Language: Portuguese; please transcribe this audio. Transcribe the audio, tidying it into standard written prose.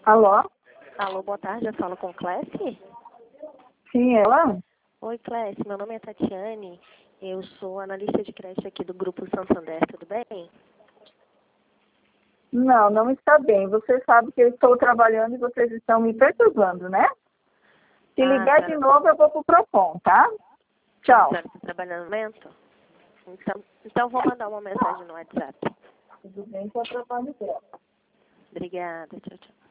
Alô? Alô, boa tarde, eu falo com Clécia? Sim, ela? Oi, Clécia, meu nome é Tatiane, eu sou analista de creche aqui do Grupo Santander, tudo bem? Não, não está bem. Você sabe que eu estou trabalhando e vocês estão me perturbando, né? Se ligar de novo, eu vou pro Procon, tá? Tchau. A senhora está trabalhando no momento? Então vou mandar uma mensagem no WhatsApp. Tudo bem, que eu trabalho dela. Obrigada, tchau, tchau.